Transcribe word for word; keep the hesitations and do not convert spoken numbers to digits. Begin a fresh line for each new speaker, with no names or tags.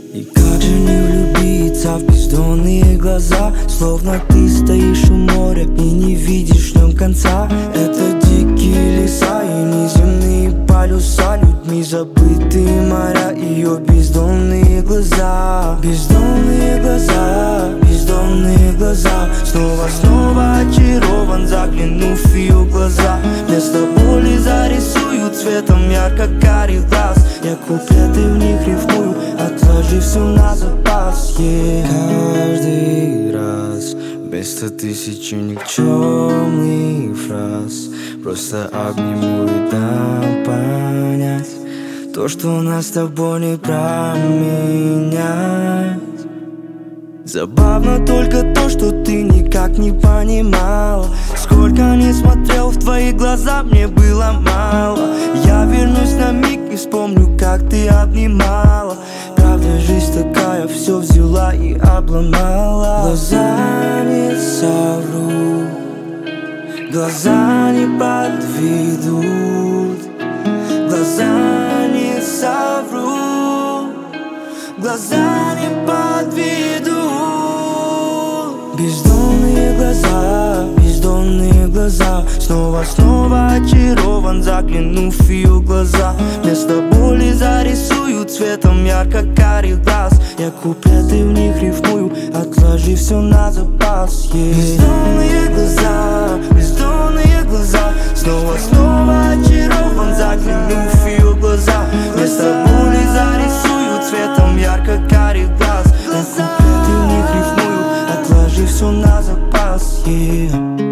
И как же не влюбиться в бездонные глаза, словно ты стоишь у моря и не видишь в нем конца. Это дикие леса и неземные полюса, людьми забытые моря, ее бездонные глаза. Бездонные глаза, бездонные глаза. Снова, снова очарован, заглянув в ее глаза. Вместо боли зарисую цветом ярко-карих глаз. Я куплеты в них рифмую, отложив все на запас, yeah. Каждый раз вместо тысячи никчемных фраз просто обниму и дам понять то, что нас с тобой не променять. Забавно только то, что ты никак не понимала. Сколько не смотрел в твои глаза, мне было мало. Я вернусь на миг и вспомню, как ты обнимала. Правда, жизнь такая, все взяла и обломала. Глаза не соврут, глаза не подведут. Глаза не соврут, глаза не подведут. Бездонные глаза, бездонные глаза. Снова, снова очарован, заглянув в ее глаза. Вместо боли зарисую цветом ярко-карих глаз. Я куплеты в них рифмую, отложив все на запас, yeah. Бездонные глаза, бездонные глаза. Снова, снова очарован, заглянув в ее глаза. Вместо боли зарисую цветом ярко-карих глаз. Я куплеты в них рифмую, отложив все на запас, yeah.